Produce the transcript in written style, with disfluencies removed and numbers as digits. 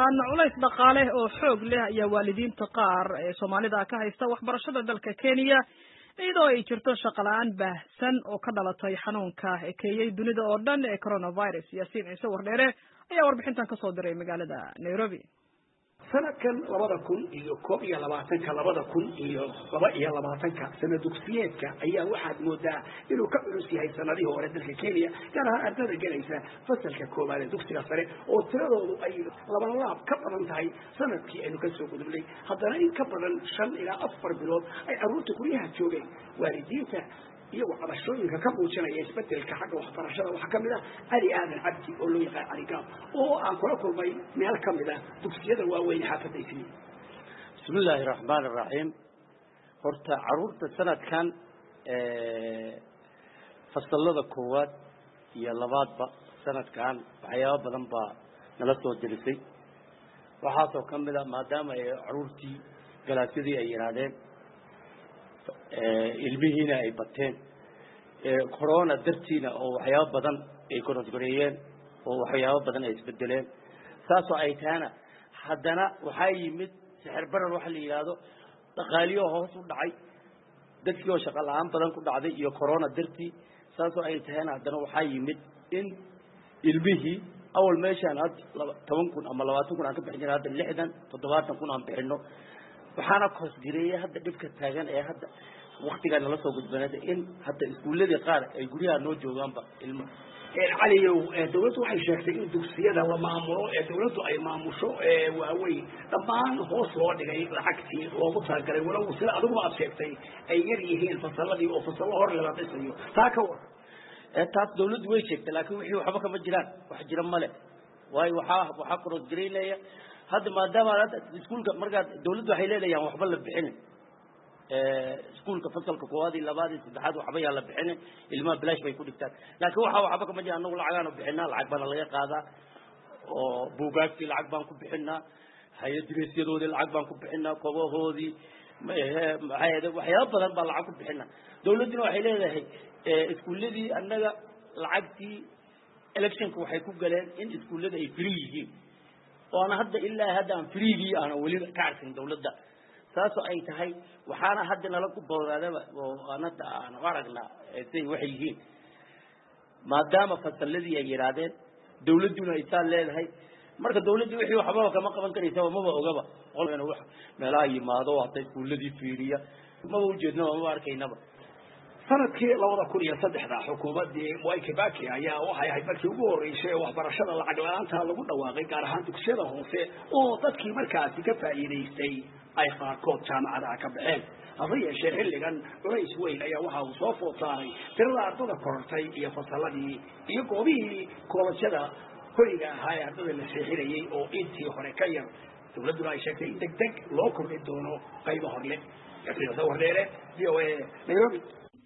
ahaan culays dhaqaale oo xoog leh ayaa waalidiinta qaar ee Soomaalida ka haysta waxbarashada dalka Kenya iyadoo ay jirto shaqo la'aan baahsan oo ka dhalatay xanuunka ekeeyay dunida oo dhan ee coronavirus. Yaasiin Ciise Wardheere ayaa warbixintan ka soo diray magaalada Nairobi. sanadkan 2022 sana dugsiyeedka ayaa waxaad moodaa inuu ka culus yahay sanadihii hore dalka Kenya gaar ahaan ardayda galaysa fasalka koowaad ee dugsiga sare oo tiradoodu ay laab ka badan tahay sanadkii aynu ka soo gudubnay haddana in ka badan 5 ilaa 4 bilood ay carruurta guryaha joogeen waalidiinta iyagoo cabashooyinka ka muujinaya isbedelka xagga waxbarashada waxaa ka mid ah Ali Aadan Cabdi oo loo yaqaan Ali Gaab oo aan kula kulmay meel ka mid ah dugsiyada waaweyn xaafadda Islii. Bismillahir Rahmanir Rahim. horta carruurta sanadkan fasalada koowaad iyo labaadba sanadkan waxyaabo badan baa nala soo dirisay waxaasoo ka mid ah maadaama ay carruurtii galaasyadii ay yiraadeen ilmihiina ay bateen corona dartiina oo waxyaabo badan ay korodgoreeyeen oo waxyaabo badan ay isbedeleen saasoo ay taana haddana waxaa yimid sixir barar waxa la yiraahdo dhaqaaliyo hoos u dhacay dadkii oo shaqo la'aan badan ku dhacday iyo corona dartii saasoo ay taana haddana waxaa yimid in ilmihii awal meeshaan 10,000 ama 20,000 aan ka bixin jiray hadda 60,000 aan bixino waxaana koos jireeyay hadda dhibka taagan ee hadda waqtigan la soo gudbanada in hadda iskuuladii qaar ay guriga noo joogaanba ilmo caliyow dawladdu waxay sheegtay in dugsiyada la maamulo dawladdu ay maamusho waaweyn dhammaan hoos loo dhigay lacagtii loogu talagalay walow sida adigu aad sheegtay ay yar yihiin fasaladii oo fasalo hor la dhisayo taa ka war taas dawladdu way sheegtay laakiin wixii waxba kama jiraan wax jira male waayo waxa koros jireynaya hadda maadaama iskuulka markaa dawladdu waxay leedahay waxba la bixin iskuulka fasalka koowaad iyo labaad iyo saddexaad waxba yaa la bixin ilmaha bilaash bay ku dhigtaan laakiin waxba kama jiraan anagu lacag aan bixinaa lacag baan laga qaadaa oo buugaagtii lacag baan ku bixinaa hay'addireesyadoodii lacag baan ku bixinaa kobahoodii waxyaabo badan baa lacag ku bixinaa dawladduna waxay leedahay iskuuladii annaga lacagtii electionka waxay ku galeen in iskuulada ay free yihiin وانا هذا إلا هذا عن فريقي أنا ولي كعرف دولة ساسو أي تهاي وحنا هذا نلاقو بورا وأنا ورقنا سي وحيين ما دام فصل الذي يجرادين دولتنا إنسان لا هاي مرة دولتنا وحي وحبا كما قبل كان يسوى ما بقى وجبا قال أنا وح ملاي ما ضوء عطيت كل الذي فيريا ما وجدنا ما واركينا بقى sanadkii 2003 xukuumadii way Kibaki ayaa waxay ahayd markii ugu horeysay waxbarashada lacag la'aanta lagu dhawaaqay gaar ahaan dugsiyada hoose oo dadkii markaasi ka faa'iideystay ay qaarkood jaamacadaha ka baxeen haba yeeshee xilligan culays weyn ayaa waxa uu soo food saaray tirada ardayda korortay iyo fasaladii iyo goobihii koolajada hoyga ahaa ee ardayda la seexinayay oo intii hore ka yar dawladdu ay sheegtay in degdeg loo kordhin doono qaybo horle Yaasiin Ciise Wardheere VOA Nairobi